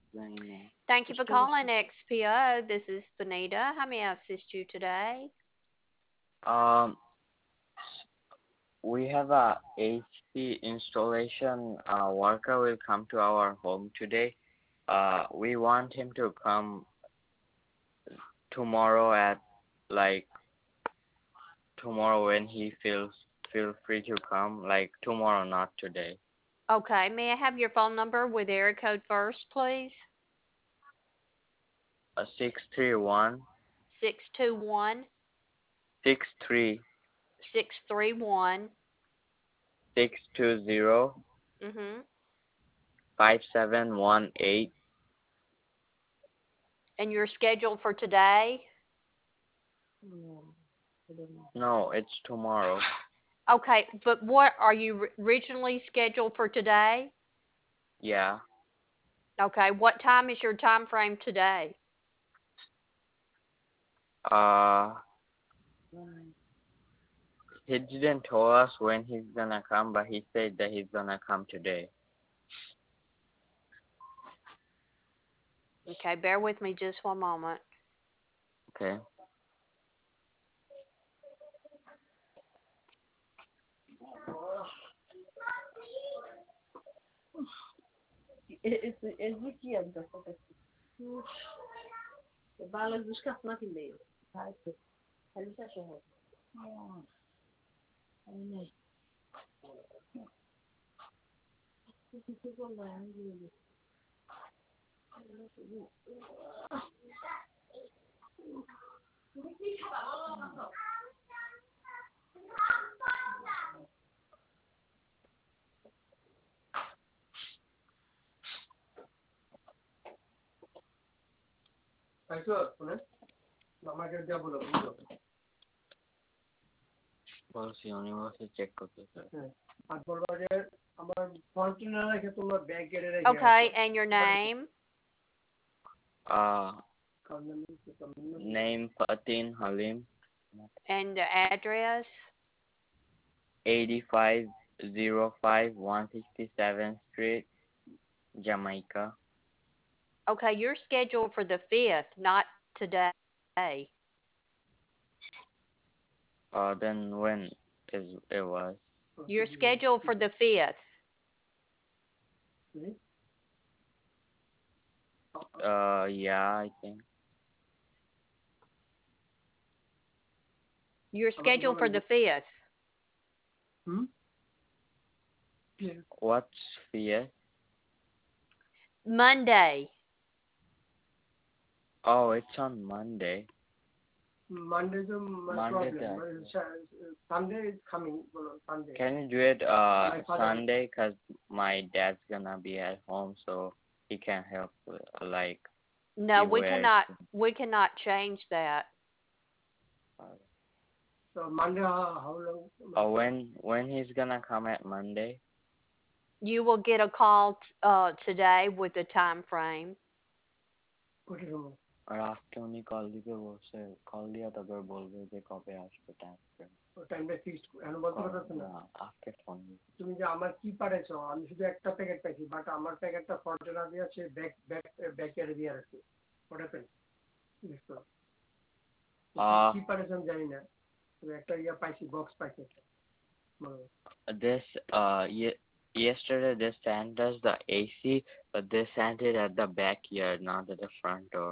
Thank you for calling XPO. This is Benita. How may I assist you today? Um, we have a AC installation worker will come to our home today. We want him to come tomorrow at like tomorrow when he feel free to come. Like tomorrow, not today. Okay, may I have your phone number with area code first, please? 631 621 63 631. 620 Mhm. 5718. And you're scheduled for today? No, it's tomorrow. Okay, but what are you originally scheduled for today? Yeah. Okay, what time is your time frame today? Uh, he didn't tell us when he's gonna come, but he said that he's gonna come today. Okay, bear with me just one moment. Okay. বলছি উনি বলছে check করতেছে। Okay, and your name? Uh, name Fatin Halim, And the address? 8505 167th Street, Jamaica. Okay, you're scheduled for the 5th, not today. Then when is it was? You're scheduled for the 5th. Yeah, I think. You're scheduled for the 5th. What's fear? Monday. Oh, it's on Monday. Monday is a Monday problem. Sunday is coming. Sunday. Can you do it Sunday? Cause my dad's gonna be at home, so he can help like No, see where. we cannot change that. So Monday, how long? When he's gonna come at Monday? You will get a call today with the time frame. আর আজকে উনি call দিবে বলছে, call দিয়া তারপর বলবে যে কবে আসবে টাইম ফ্রেম। টাইমটা ফিক্সড এখন বলতে পারছ না। আজকে ফোন তুমি যে আমার কি পাঠাইছো, আমি শুধু একটা প্যাকেট পাইছি, বাট আমার প্যাকেটটা ফ্রন্টে না দিয়ে আছে ব্যাক এর দিয়ে আছে। What happened? কি পাঠাইছো আমি জানি না, তুমি একটা পাইছি, বক্স পাইছি একটা। This yesterday they sent us the AC, but they sent it at the backyard, not at the front door.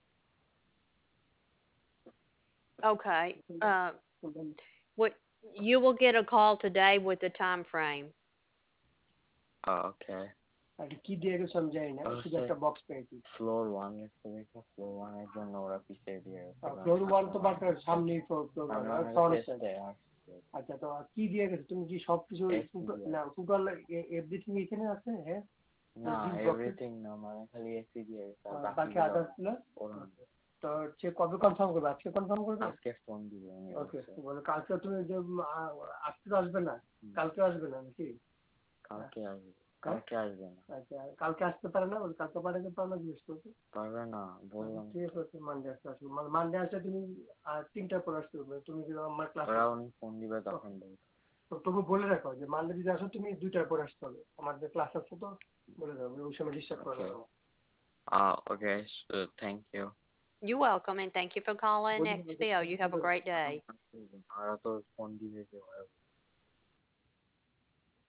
Okay. What you will get a call today with the time frame. Oh, okay. কি দিয়ে গেছো আমি জানি না, শুধু একটা box পেয়েছি। Floor 1 লিখতে দেখো, ফ্লোর 1 এর জন্য ওরা পিছিয়ে দিয়ে ফ্লোর 1 তো বাট সামনেই ফ্লোর 1। আচ্ছা, তো কি দিয়ে গেছে তুমি? কি সব কিছু না গুগল এভরিথিং এখানে আছে? হ্যাঁ না, এভরিথিং না, মানে খালি এসি দিয়ে গেছে, বাকি আদার্স না। তো সে কবে কনফার্ম করবে? আজকে কনফার্ম করবে? আজকে ফোন দিবে। ওকে, বলে কালকে তুমি যে আজকে তো আসবে না, কালকে আসবে না নাকি? কালকে আসবে, কালকে আসবে না। আচ্ছা, কালকে আসতে পারে না? বলে কালকে পাঠাতে পারো না? জিজ্ঞেস করতে পারবে না, বললাম। ঠিক আছে, মানডে আসতে আসবে। মানডে আসলে তুমি 3টার পর আসতে হবে। তুমি যদি আমার ক্লাস ফোন দিবে তখন বলবে। তো তবু বলে রাখো যে মানডে যদি আসো তুমি 2টার পর আসতে হবে, আমার যে ক্লাস আছে তো বলে দাও, ওই সময় ডিস্টার্ব করে দেবো। Okay. So thank you. You're welcome, and thank you for calling XPO. You have a great day. ওরা তো ফোন দিয়েছে